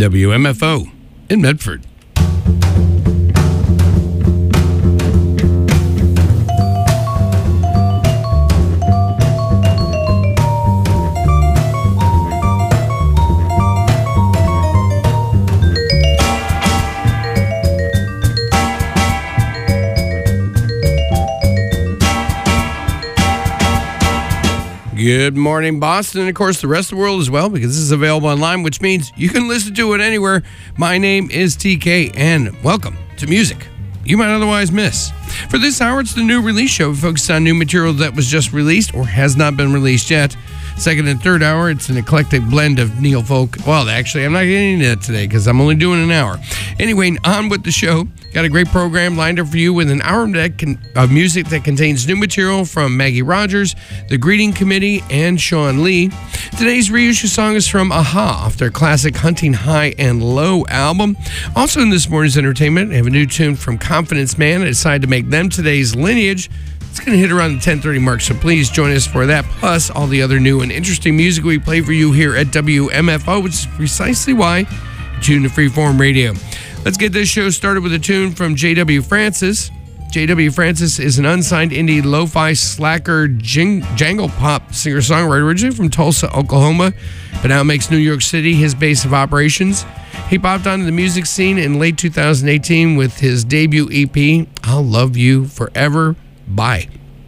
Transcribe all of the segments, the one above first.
WMFO in Medford. Good morning, Boston, and of course the rest of the world as well, because this is available online, which means you can listen to it anywhere. My name is TK, and welcome to music you might otherwise miss. For this hour, it's the new release show focused on new material that was just released or has not been released yet. Second and third hour, it's an eclectic blend of neo folk. Well, actually, I'm not getting into that today because I'm only doing an hour. Anyway, on with the show. Got a great program lined up for you with an hour of music that contains new material from Maggie Rogers, The Greeting Committee, and Sean Lee. Today's reissue song is from Aha off their classic Hunting High and Low album. Also in this morning's entertainment, I have a new tune from Confidence Man. I decided to make them today's Lineage. It's going to hit around the 10:30 mark, so please join us for that, plus all the other new and interesting music we play for you here at WMFO, which is precisely why you tune to Freeform Radio. Let's get this show started with a tune from J.W. Francis. J.W. Francis is an unsigned indie lo-fi slacker jangle pop singer-songwriter originally from Tulsa, Oklahoma, but now makes New York City his base of operations. He popped onto the music scene in late 2018 with his debut EP, I'll Love You Forever. Bye.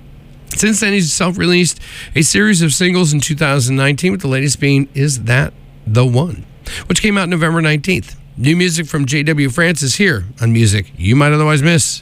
Since then, he's self-released a series of singles in 2019, with the latest being Is That the One, which came out November 19th. New music from J.W. Francis here on Music You Might Otherwise Miss.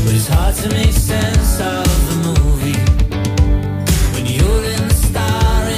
To make sense of the movie when you're in the starry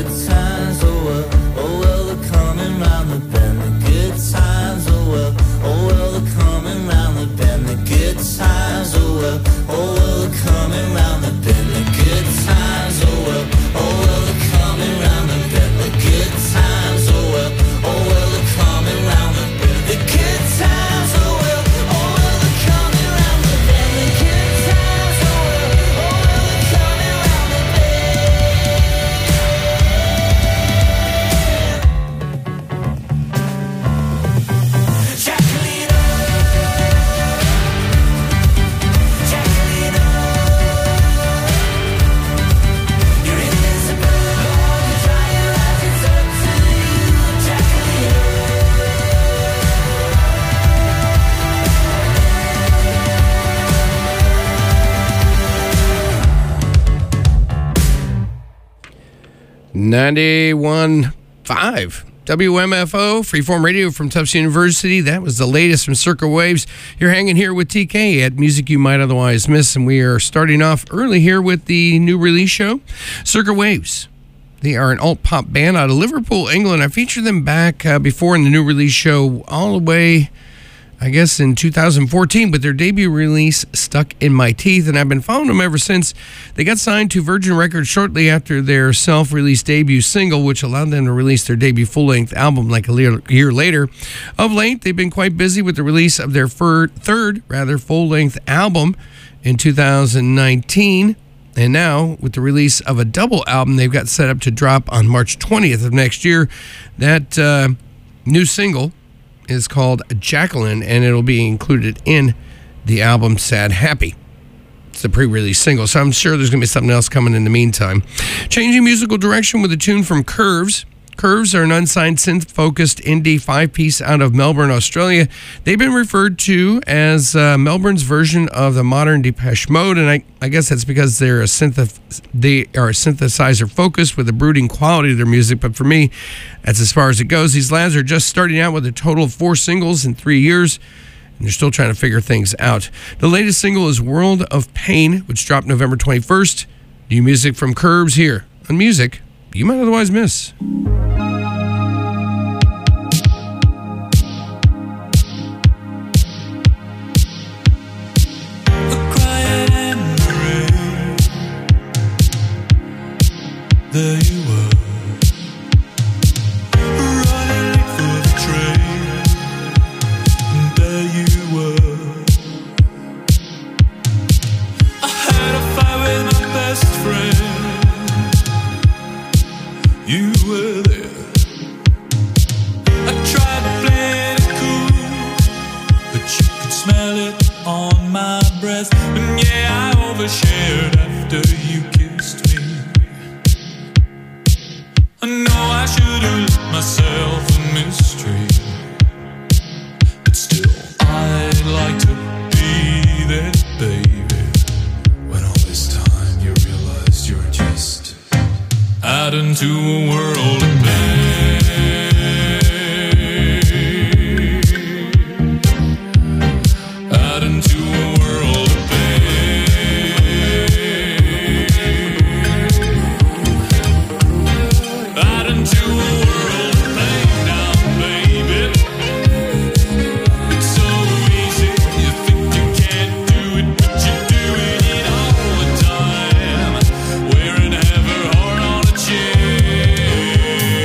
good times, oh well, they're coming round the bend. The good times, oh well, they're coming round the bend. The good times, oh well, they're coming round the bend. The good times, oh well, they're coming round the bend. The good times, oh well, they're coming round the bend. The good times, oh well, they're coming round the bend. The good times, oh well, they're coming round the bend. Jacqueline, Jacqueline, you're invisible. You dry your eyes, it's up to you, Jacqueline. .91.5 WMFO, Freeform Radio from Tufts University. That was the latest from Circa Waves. You're hanging here with TK at Music You Might Otherwise Miss, and we are starting off early here with the new release show, Circa Waves. They are an alt-pop band out of Liverpool, England. I featured them back before in the new release show all the way, I guess, in 2014, but their debut release stuck in my teeth, and I've been following them ever since. They got signed to Virgin Records shortly after their self-released debut single, which allowed them to release their debut full-length album like a year later. Of late, they've been quite busy with the release of their third full-length album in 2019. And now, with the release of a double album they've got set up to drop on March 20th of next year, that new single is called Jacqueline, and it'll be included in the album Sad Happy. It's the pre-release single, so I'm sure there's going to be something else coming in the meantime. Changing musical direction with a tune from Curves. Curves are an unsigned synth-focused indie five-piece out of Melbourne, Australia. They've been referred to as Melbourne's version of the modern Depeche Mode, and I guess that's because they are synthesizer focused with a brooding quality to their music, but for me, that's as far as it goes. These lads are just starting out with a total of 4 singles in 3 years, and they're still trying to figure things out. The latest single is World of Pain, which dropped November 21st. New music from Curves here on Music You Might Otherwise Miss. There you were, running late for the train, and there you were. I had a fight with my best friend, you were there. I tried to play it cool, but you could smell it on my breath. And yeah, I overshared after you kissed me. I know I should have let myself a mystery, but still I'd like to be there, baby. When all this time you realize you're just out into a world of pain. Out into a world of into a world of pain now, baby. It's so easy, you think you can't do it, but you're doing it all the time. Wearing every heart on a chain.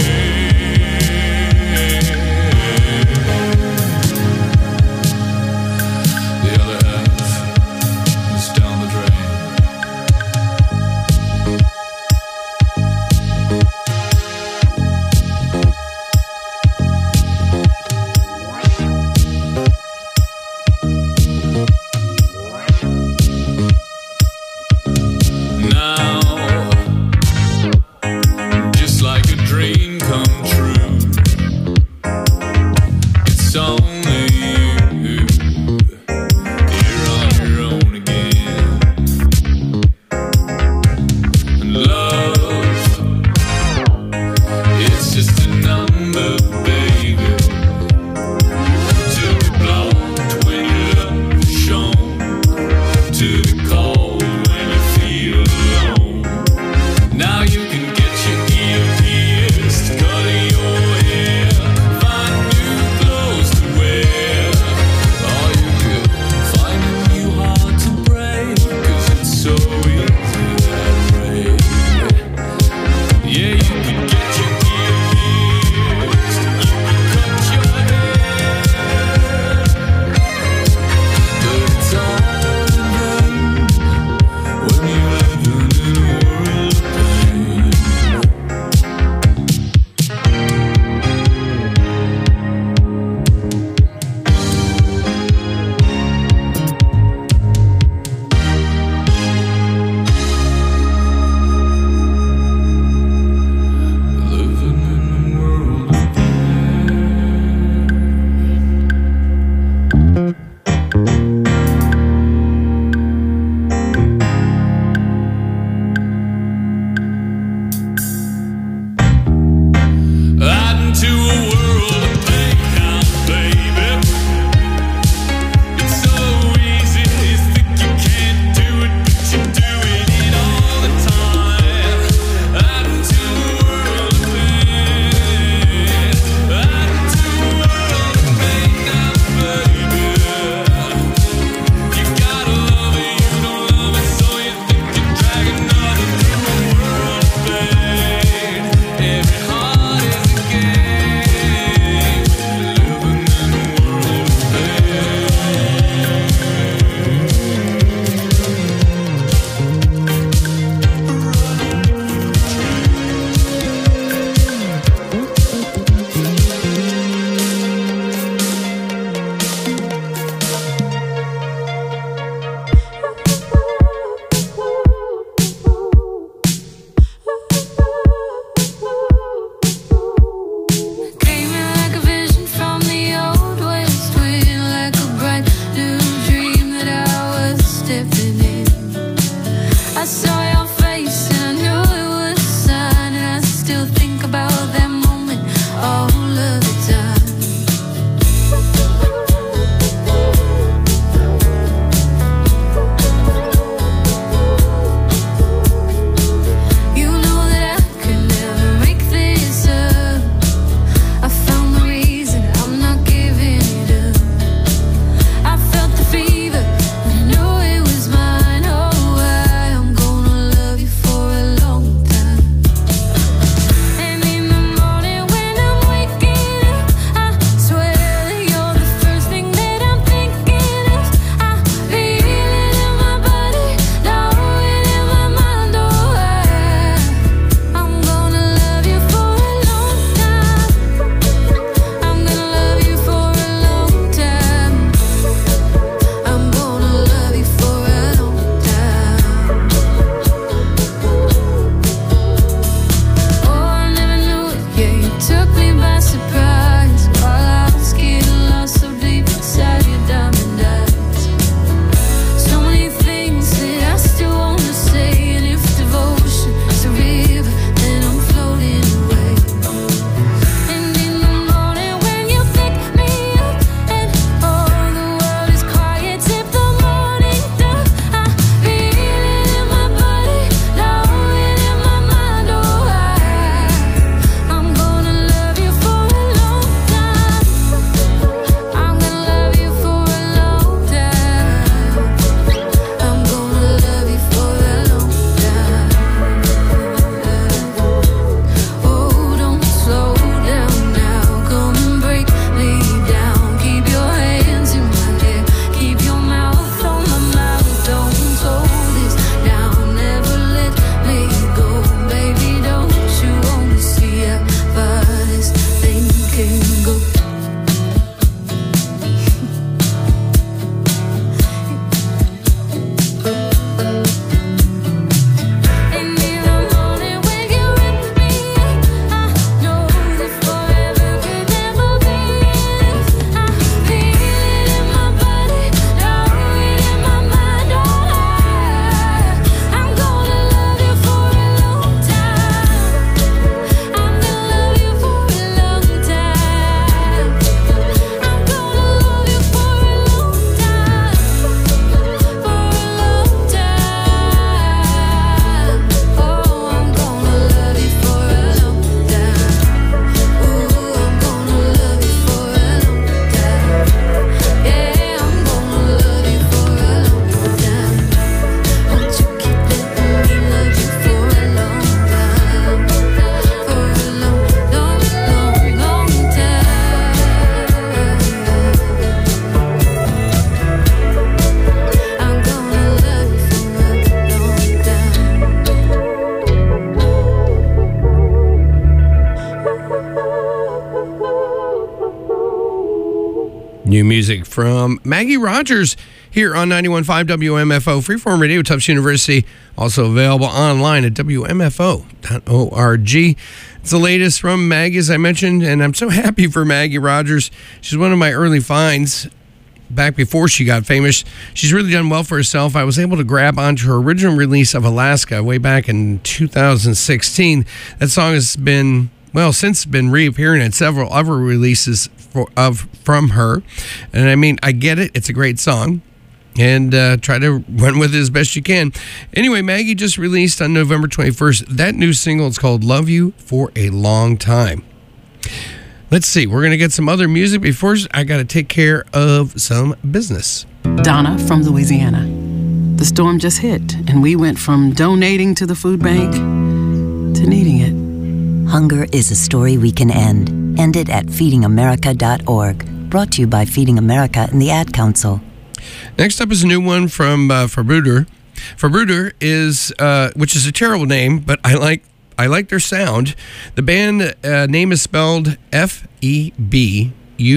New music from Maggie Rogers here on 91.5 WMFO, Freeform Radio, Tufts University. Also available online at WMFO.org. It's the latest from Maggie, as I mentioned, and I'm so happy for Maggie Rogers. She's one of my early finds back before she got famous. She's really done well for herself. I was able to grab onto her original release of Alaska way back in 2016. That song has been, well, since been reappearing in several other releases from her. And I mean, I get it. It's a great song. And try to run with it as best you can. Anyway, Maggie just released on November 21st that new single. It's called Love You for a Long Time. Let's see. We're going to get some other music. Before I got to take care of some business. Donna from Louisiana. The storm just hit, and we went from donating to the food bank to needing it. Hunger is a story we can end. End it at feedingamerica.org. Brought to you by Feeding America and the Ad Council. Next up is a new one from Verbruder. Verbruder is, which is a terrible name, but I like their sound. The band name is spelled Febueder,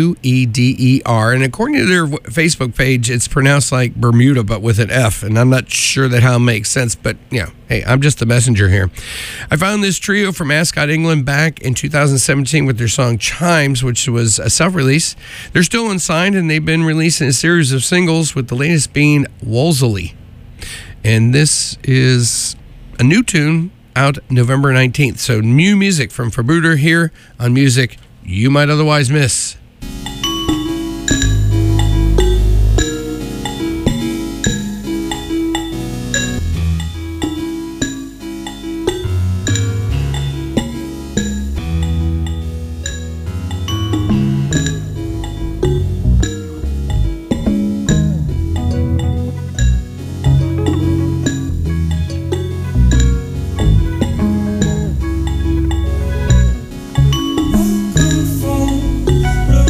and according to their Facebook page, it's pronounced like Bermuda, but with an F, and I'm not sure that how it makes sense, but yeah, hey, I'm just the messenger here. I found this trio from Ascot, England back in 2017 with their song Chimes, which was a self-release. They're still unsigned, and they've been releasing a series of singles, with the latest being Wolseley. And this is a new tune out November 19th. So new music from Verbruder here on Music You Might Otherwise Miss. From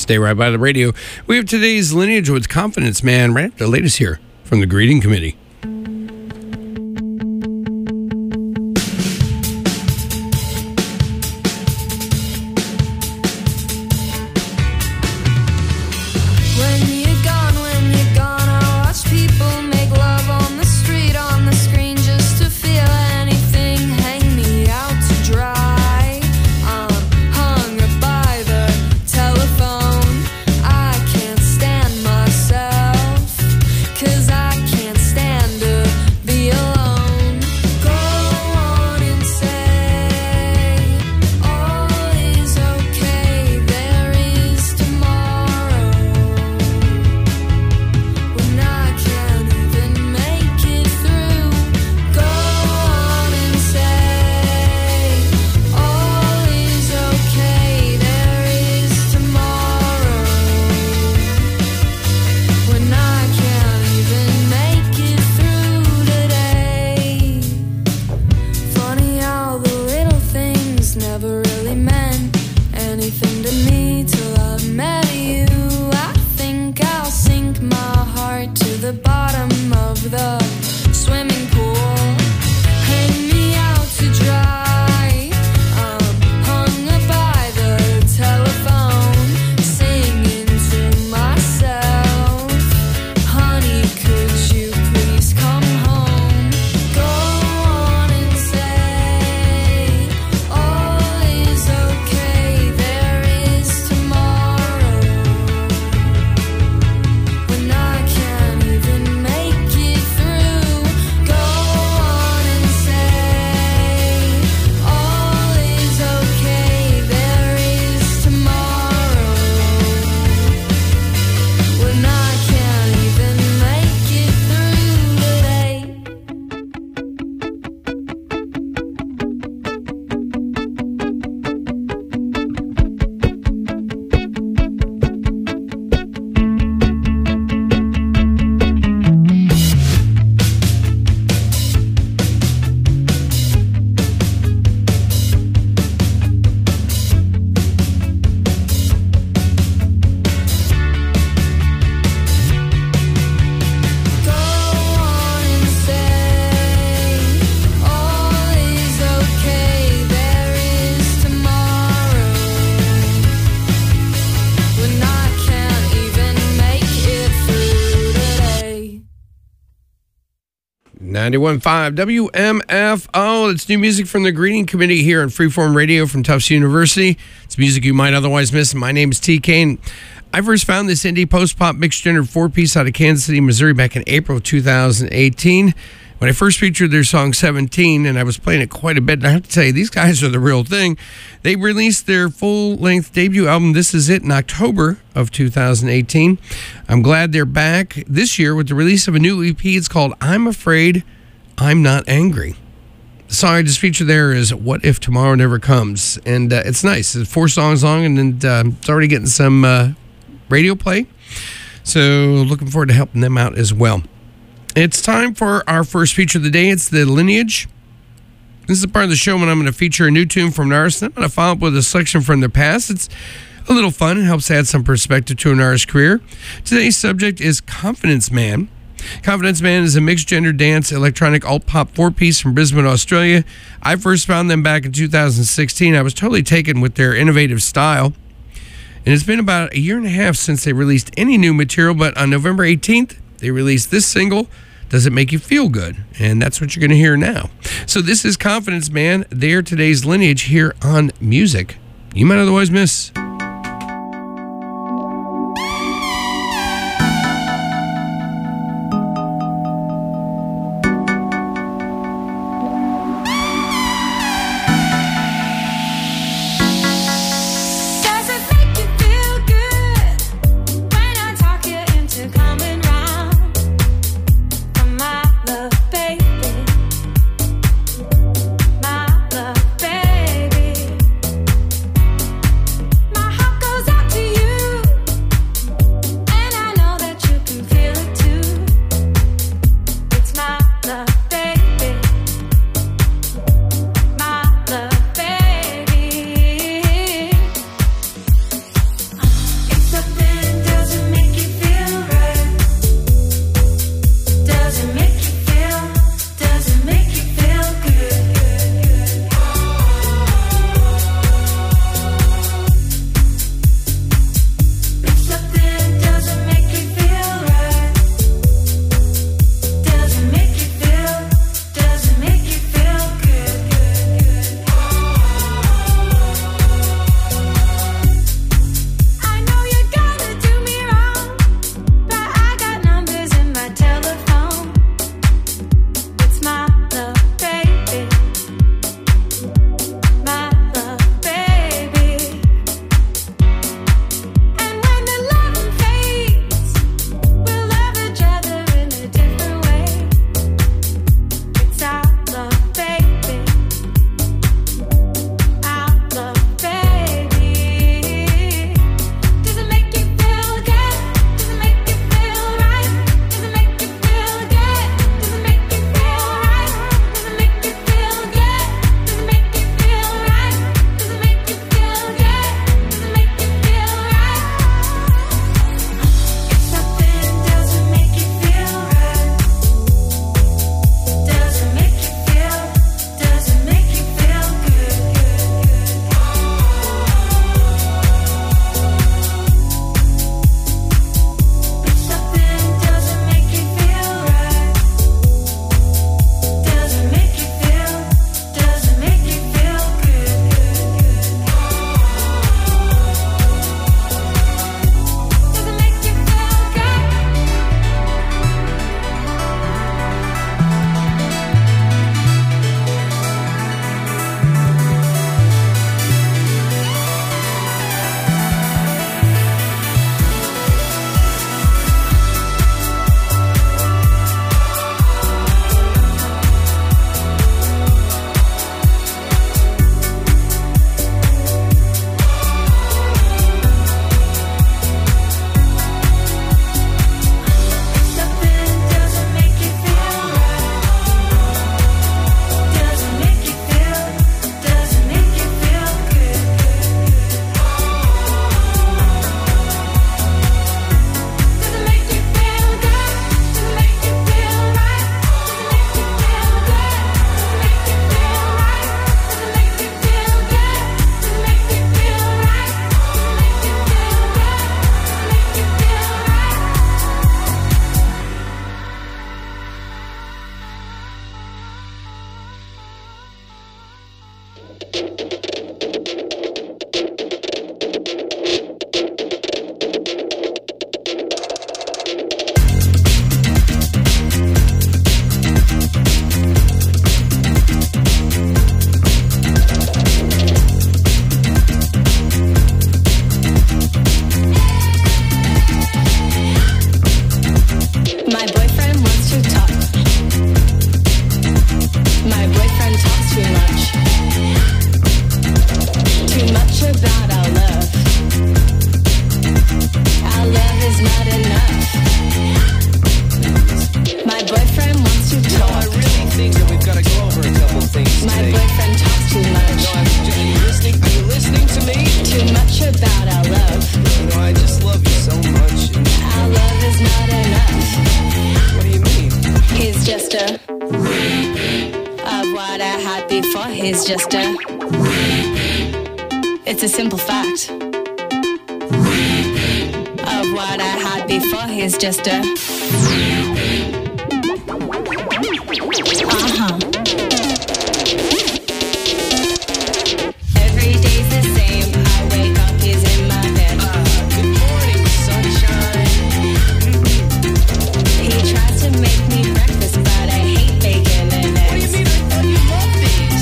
Stay right by the radio. We have today's Lineage with Confidence Man right after the latest here from the Greeting Committee. .5 WMFO. It's new music from the Greeting Committee here on Freeform Radio from Tufts University. It's music you might otherwise miss. My name is TK, and I first found this indie post-pop mixed-gender four-piece out of Kansas City, Missouri back in April of 2018 when I first featured their song 17, and I was playing it quite a bit. And I have to tell you, these guys are the real thing. They released their full-length debut album, This Is It, in October of 2018. I'm glad they're back this year with the release of a new EP. It's called I'm Afraid I'm Not Angry. The song I just featured there is What If Tomorrow Never Comes, and it's nice. It's 4 songs long, and it's already getting some radio play, so looking forward to helping them out as well. It's time for our first feature of the day. It's the Lineage. This is the part of the show when I'm going to feature a new tune from an artist. I'm going to follow up with a selection from their past. It's a little fun and helps add some perspective to an artist's career. Today's subject is Confidence Man. Confidence Man is a mixed-gender dance electronic alt-pop 4-piece from Brisbane, Australia. I first found them back in 2016. I was totally taken with their innovative style. And it's been about a year and a half since they released any new material, but on November 18th, they released this single, Does It Make You Feel Good? And that's what you're going to hear now. So this is Confidence Man. They're today's Lineage here on Music You Might Otherwise Miss. My about our love. Our love is not enough. My boyfriend wants to talk. I really think that we've got to go over a couple things My today. boyfriend talks too much. No, are you listening to me? Too much about our love. No, I just love you so much. Our love is not enough. What do you mean? He's just a of what I had before. He's just a. It's a simple fact. Of what I had before. He's just a. Every day's the same. I wake up, he's in my bed. Good morning, sunshine. He tries to make me breakfast, but I hate bacon and What do you eggs. mean? I thought you loved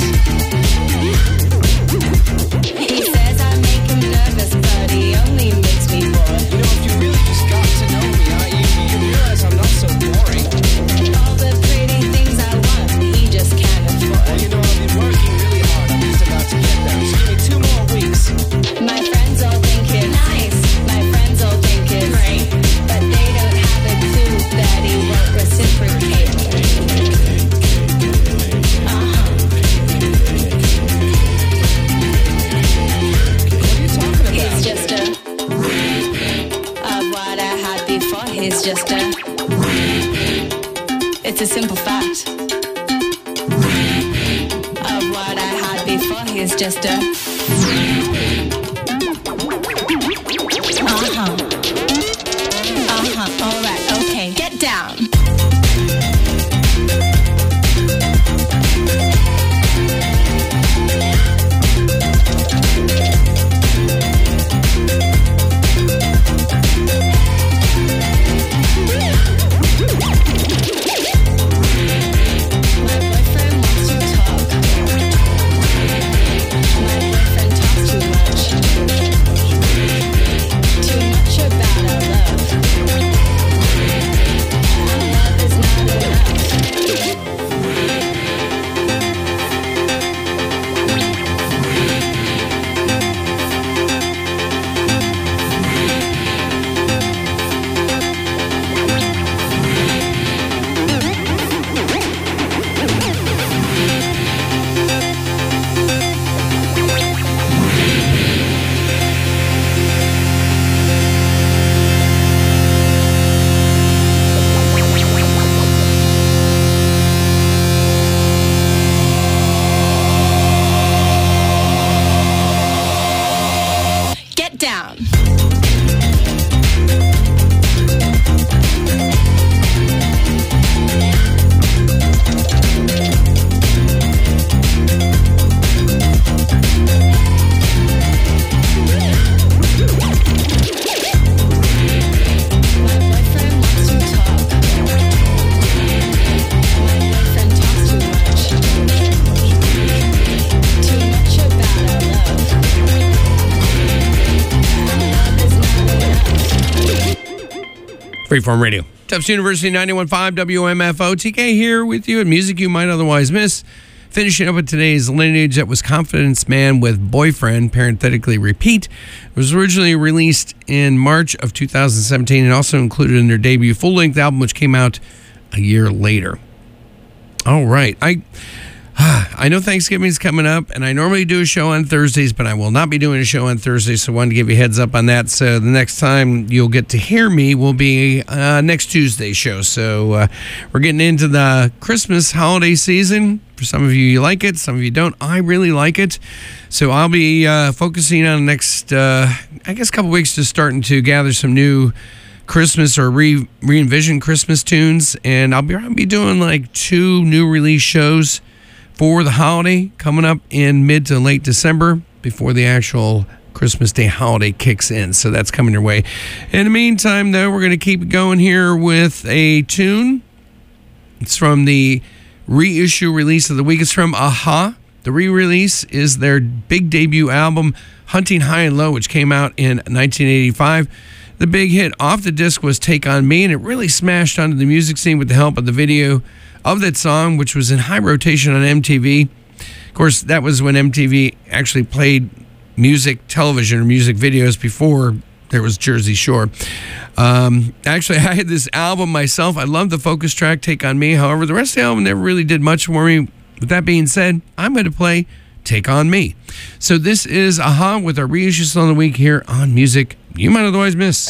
these. He says I make him nervous, but he only makes me bored. You know, if you really just got to know me, you realize I'm not so boring. All the pretty things I want, he just can't Well, afford. you know, I've been working really hard. I'm just about to get there. Just give me 2 more weeks. My friends all think it's nice. My friends all think it's great, but they don't have a clue that he won't reciprocate. What are you talking about? He's just a of what I had before. He's just a. It's a simple fact. Of what I had before. He's just a. All right. Okay. Get down. My boyfriend wants to talk. My boyfriend talks too much. Too much about our love. Our love is not enough. Get down. My boyfriend wants to talk. My boyfriend talks too much. Too much about our love. Our love is not enough. Freeform Radio. Tufts University 91.5 WMFO. TK here with you at Music You Might Otherwise Miss. Finishing up with today's lineage, that was Confidence Man with Boyfriend, parenthetically repeat. It was originally released in March of 2017 and also included in their debut full-length album, which came out a year later. All right. I know Thanksgiving is coming up, and I normally do a show on Thursdays, but I will not be doing a show on Thursdays, so I wanted to give you a heads up on that. So the next time you'll get to hear me will be next Tuesday's show. So we're getting into the Christmas holiday season. For some of you like it, some of you don't. I really like it. So I'll be focusing on the next, couple weeks, just starting to gather some new Christmas or re-envision Christmas tunes, and I'll be doing like 2 new release shows for the holiday coming up in mid to late December before the actual Christmas Day holiday kicks in. So that's coming your way. In the meantime, though, we're going to keep going here with a tune. It's from the reissue release of the week. It's from Aha. The re-release is their big debut album, Hunting High and Low, which came out in 1985. The big hit off the disc was Take On Me, and it really smashed onto the music scene with the help of the video of that song, which was in high rotation on MTV. Of course, that was when MTV actually played music television or music videos before there was Jersey Shore. Actually, I had this album myself. I love the focus track, Take On Me. However, the rest of the album never really did much for me. With that being said, I'm going to play Take On Me. So this is Aha with our reissue song of the week here on Music You Might Otherwise Miss.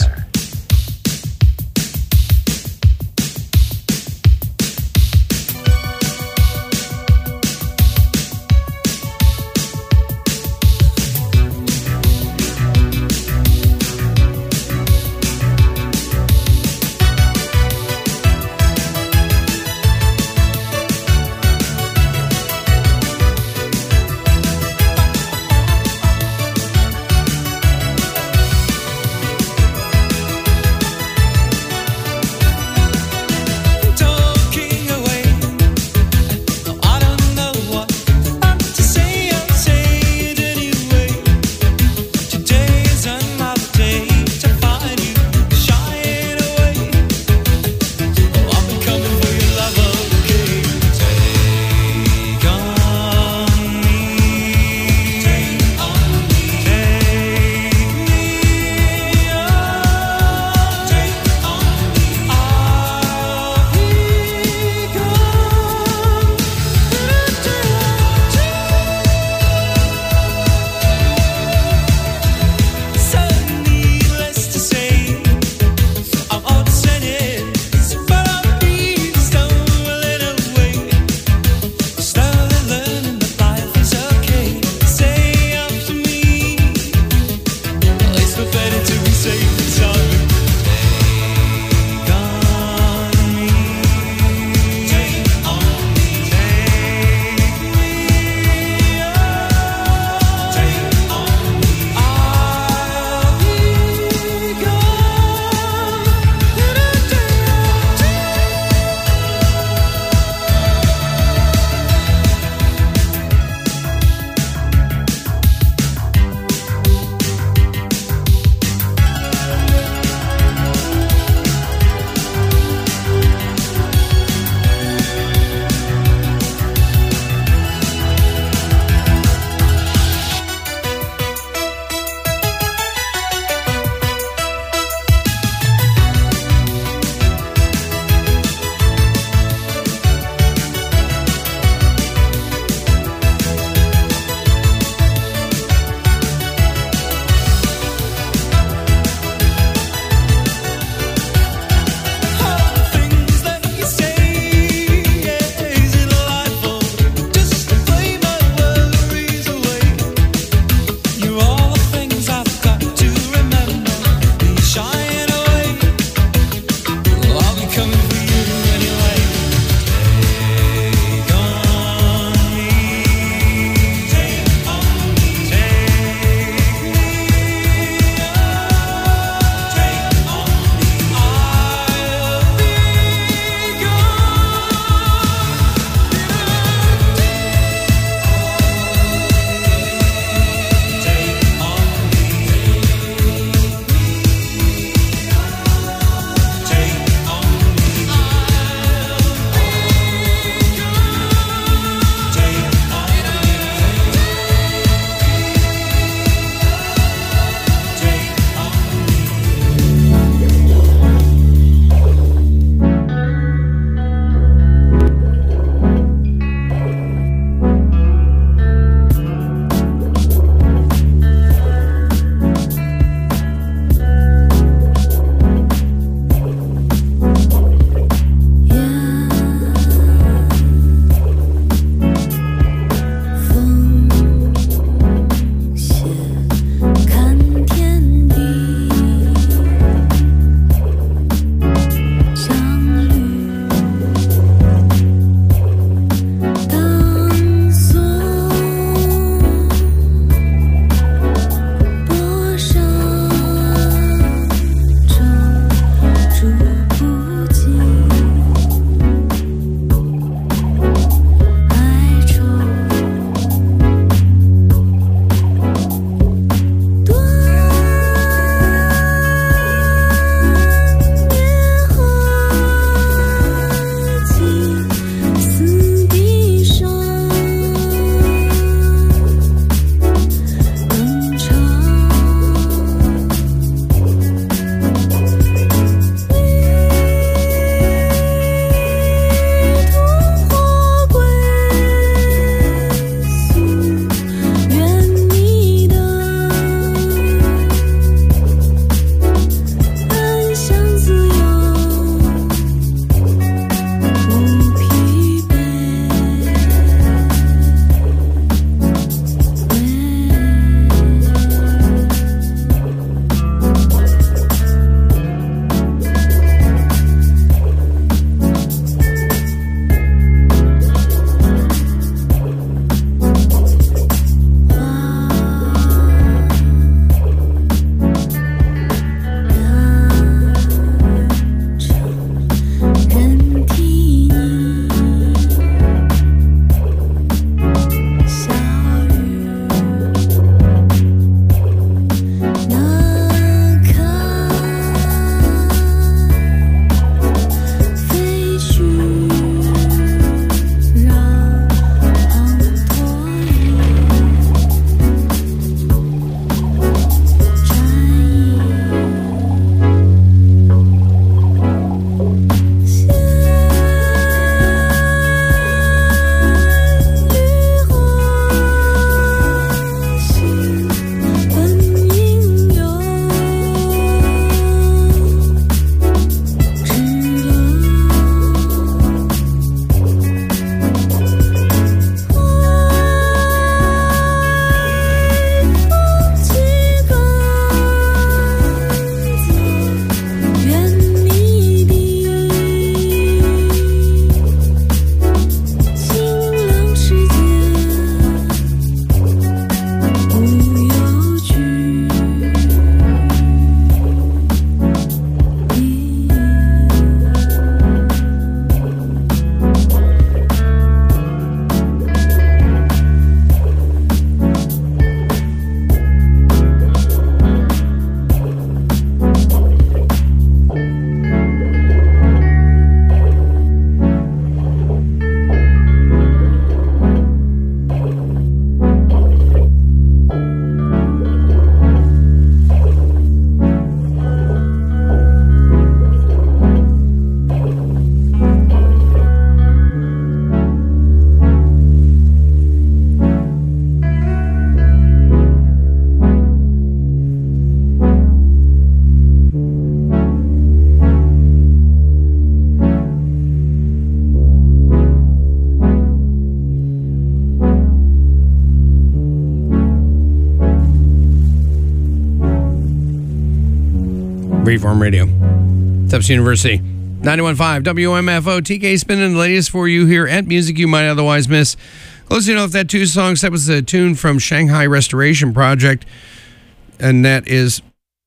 Freeform Radio. Tufts University. 91.5 WMFO. TK spinning the latest for you here at Music You Might Otherwise Miss. Close enough, that two songs, that was a tune from Shanghai Restoration Project. And that is...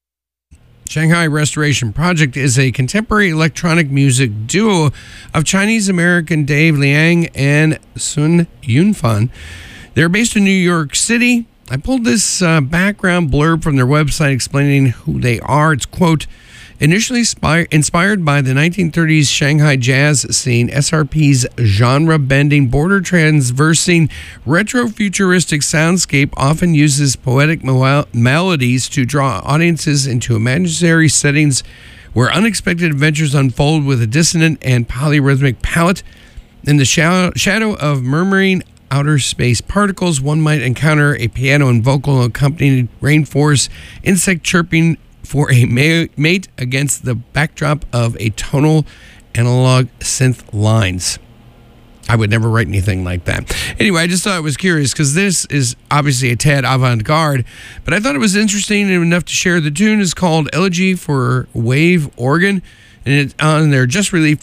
Shanghai Restoration Project is a contemporary electronic music duo of Chinese-American Dave Liang and Sun Yunfan. They're based in New York City. I pulled this background blurb from their website explaining who they are. It's, quote, initially inspired by the 1930s Shanghai jazz scene, SRP's genre-bending, border-transversing, retro-futuristic soundscape often uses poetic melodies to draw audiences into imaginary settings where unexpected adventures unfold with a dissonant and polyrhythmic palette. In the shadow of murmuring outer space particles, one might encounter a piano and vocal accompanied rainforest, insect chirping for a mate against the backdrop of a tonal analog synth lines. I would never write anything like that. Anyway, I just thought it was curious because this is obviously a tad avant-garde, but I thought it was interesting enough to share. The tune is called Elegy for Wave Organ, and it's on their just released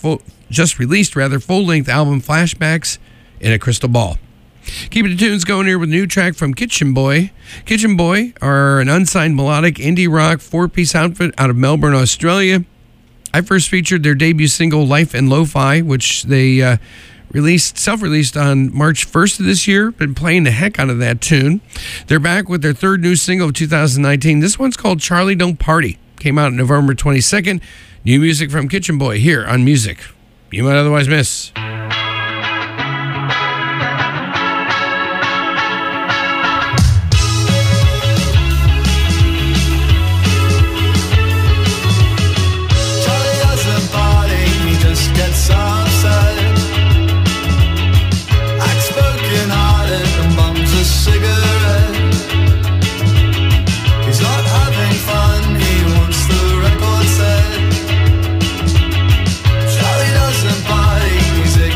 full-length album Flashbacks in a Crystal Ball. Keeping the tunes going here with a new track from Kitchen Boy. Kitchen Boy are an unsigned melodic indie rock four-piece outfit out of Melbourne, Australia. I first featured their debut single Life and Lo-Fi, which they self-released on March 1st of this year. Been playing the heck out of that tune. They're back with their third new single of 2019. This one's called Charlie Don't Party. Came out November 22nd. New music from Kitchen Boy here on Music You Might Otherwise Miss. Charlie doesn't party, he's a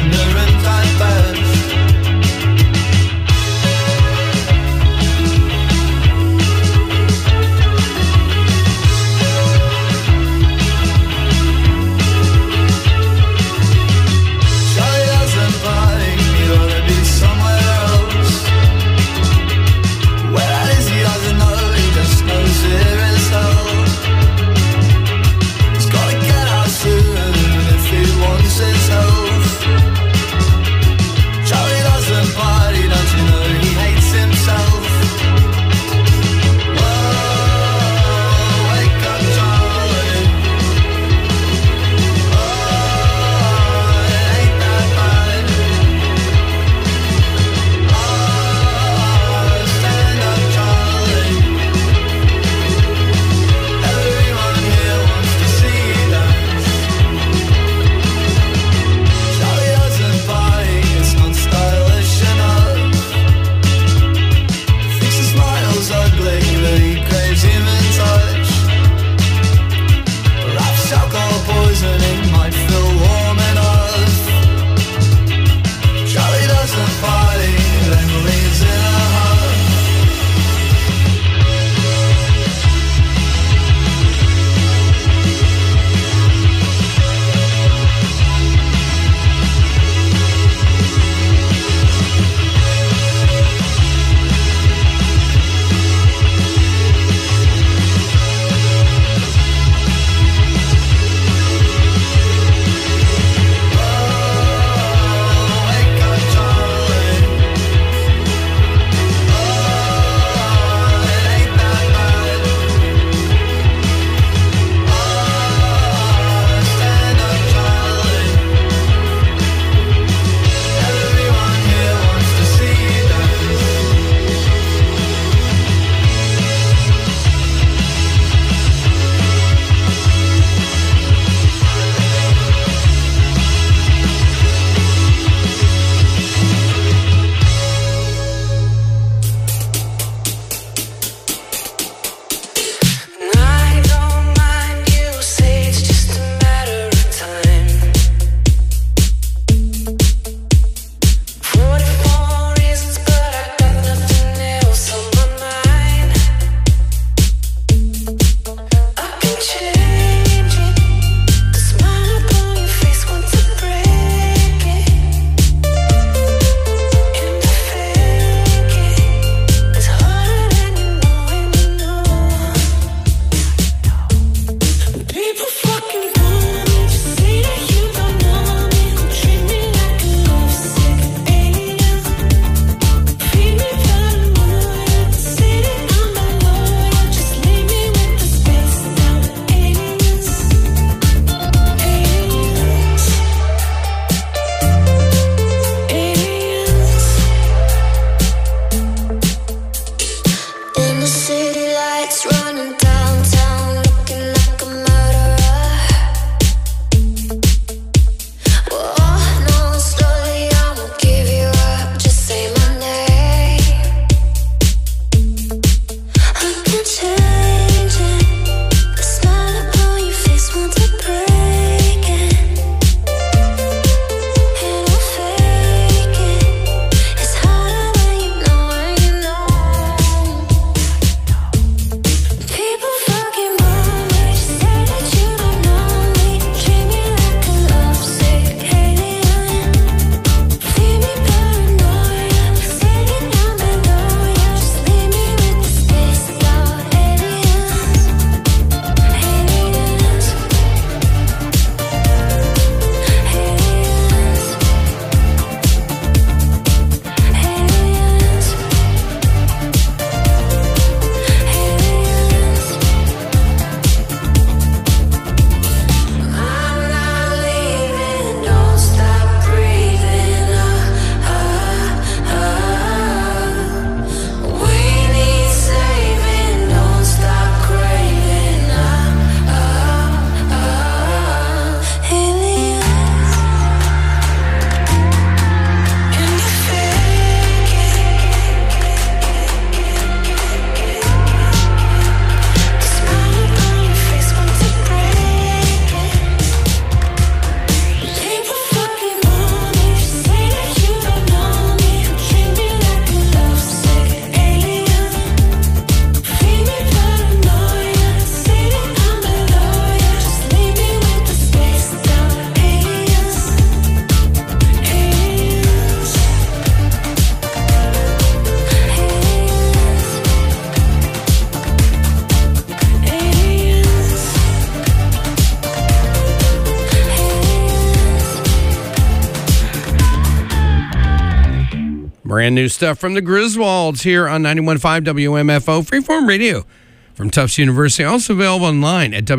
Brand new stuff from the Griswolds here on 91.5 WMFO Freeform Radio from Tufts University. Also available online at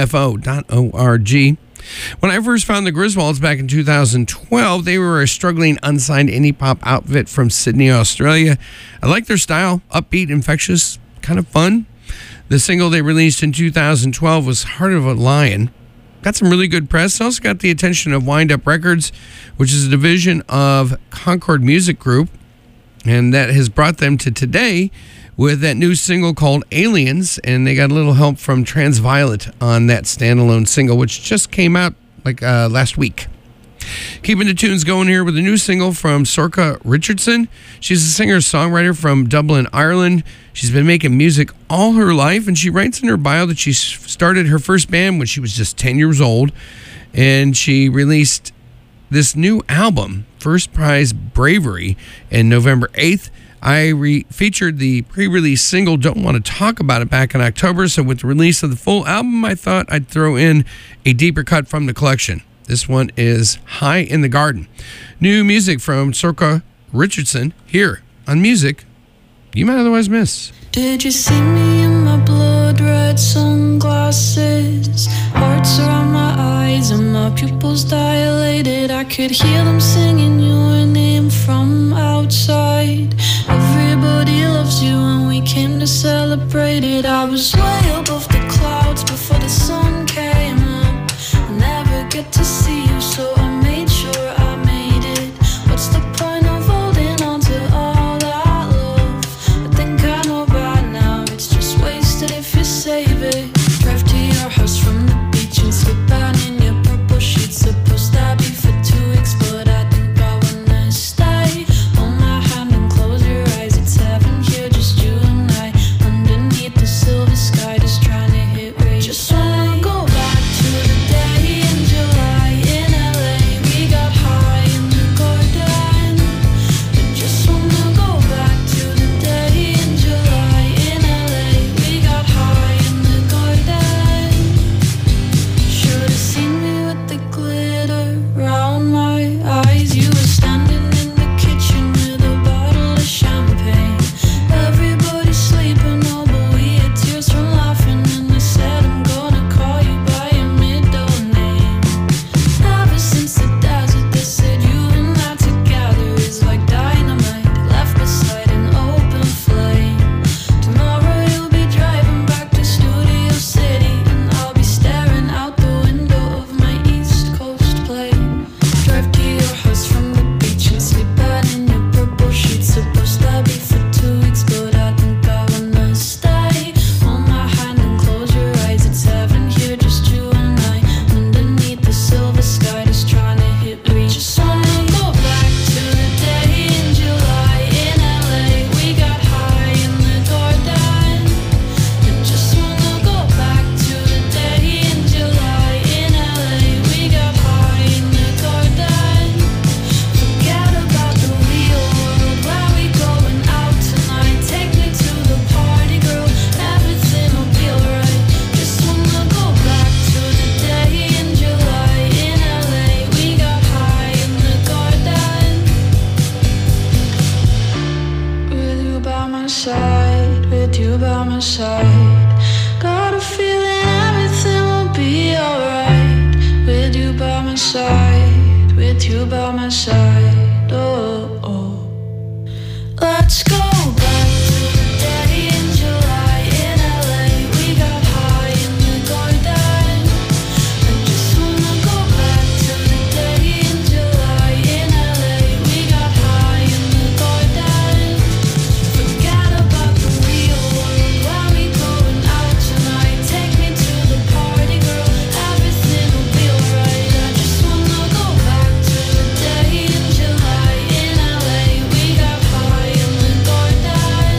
WMFO.org. When I first found the Griswolds back in 2012, they were a struggling unsigned indie pop outfit from Sydney, Australia. I like their style, upbeat, infectious, kind of fun. The single they released in 2012 was Heart of a Lion. Got some really good press. Also got the attention of Wind Up Records, which is a division of Concord Music Group, and that has brought them to today with that new single called Aliens, and they got a little help from Transviolet on that standalone single, which just came out like last week. Keeping the tunes going here with a new single from Sorcha Richardson. She's a singer-songwriter from Dublin, Ireland. She's been making music all her life, and she writes in her bio that she started her first band when she was just 10 years old, and she released this new album, First Prize Bravery, in November 8th. I featured the pre-release single Don't Want to Talk About It back in October, so with the release of the full album, I thought I'd throw in a deeper cut from the collection. This one is High in the Garden. New music from Sorcha Richardson here on Music You Might Otherwise Miss. Did you see me in my blood red sunglasses? Hearts around my eyes and my pupils dilated. I could hear them singing your name from outside. Everybody loves you and we came to celebrate it. I was way above the clouds before the sun came up. I never get to see you, so I made sure I made it. What's the point of holding on to all that love? I think I know by now it's just wasted if you save it. Drive to your house from the beach and slip out in your purple sheets. Supposed to be for 2 weeks, but I think I wanna stay. Hold my hand and close your eyes. It's heaven here, just you and I. Underneath the silver sky, just trying to hit rate. Just wanna go back to the day in July in LA. We got high in the garden. I just wanna go back to the day in July in LA. We got high in the garden. Should've seen me with the glitter around my eyes. You were standing in the kitchen with a bottle of champagne. Everybody sleeping, oh, but we had tears from laughing. And I said I'm gonna call you by your middle name. Ever since the desert, they said you and I together is like dynamite left beside an open flame. Tomorrow you'll be driving back to Studio City, and I'll be staring out the window of my East Coast plane. Drive to your house from the beach and sleep out in your purple sheets. Supposed to be for 2 weeks, but I think I wanna stay. Hold my hand and close your eyes. It's heaven here, just you and I. Underneath the silver sky, just trying to hit reach. Just wanna go back to the day in July in LA. We got high in the garden. I just wanna go back to the day in July in LA. We got high in the garden. Forget about the real world. Where we going out tonight? Take me to the party, girl. Everything will be alright. Just wanna go back to the day in July in LA. We got high in the garden. With you by my side, with you by my side. Got a feeling everything will be alright. With you by my side, with you by my side. Oh, oh. Let's go back to the day in July in LA. We got high in the garden. I just wanna go back to the day in July in LA. We got high in the garden. Forget about the real world. Where we going out tonight? Take me to the party, girl. Everything will be alright. I just wanna go back to the day in July in LA. We got high in the garden.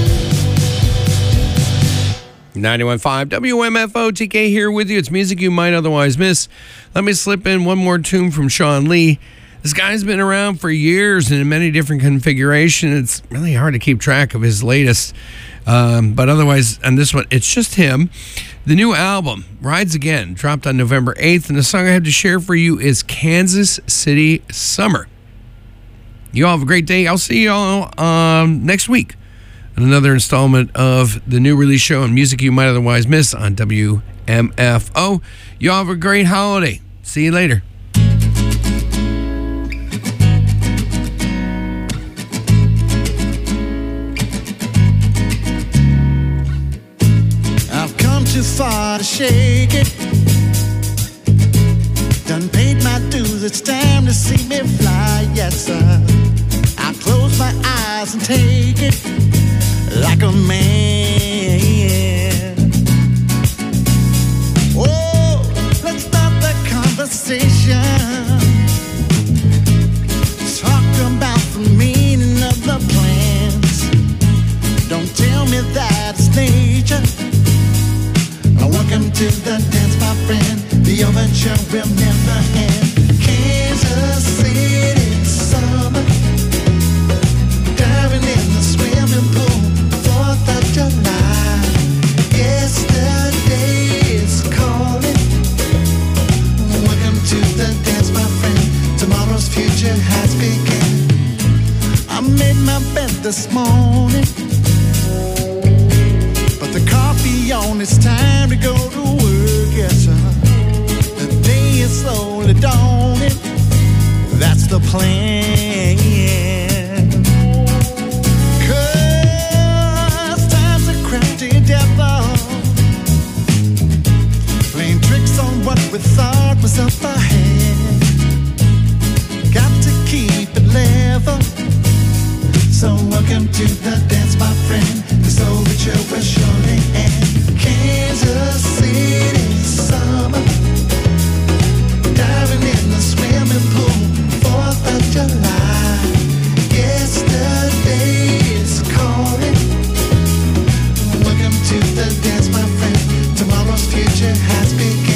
91.5 WMFO TK here with you. It's music you might otherwise miss. Let me slip in one more tune from Sean Lee. This guy's been around for years and in many different configurations. It's really hard to keep track of his latest. But otherwise, on this one, it's just him. The new album, Rides Again, dropped on November 8th. And the song I have to share for you is Kansas City Summer. You all have a great day. I'll see you all next week on another installment of the new release show and music you might otherwise miss on WMFO. You all have a great holiday. See you later. I've come too far to shake it. Done paid my dues, it's time to see me fly, yes sir. I close my eyes and take it like a man. Oh, let's start the conversation. Talk about the meaning of the plans. Don't tell me that it's nature. Welcome to the dance, my friend. The overture will never end. Kansas City summer, diving in the swimming pool. 4th of July, yesterday is calling. Welcome to the dance, my friend. Tomorrow's future has begun. I made my bed this morning. The coffee on, it's time to go to work, yes sir. The day is slowly dawning, that's the plan. 'Cause times are cramped together, playing tricks on what we thought was up ahead. Got to keep it level. So welcome to the dance, my friend. This overture will surely end. Kansas City summer, diving in the swimming pool. 4th of July, yesterday is calling. Welcome to the dance, my friend. Tomorrow's future has begun.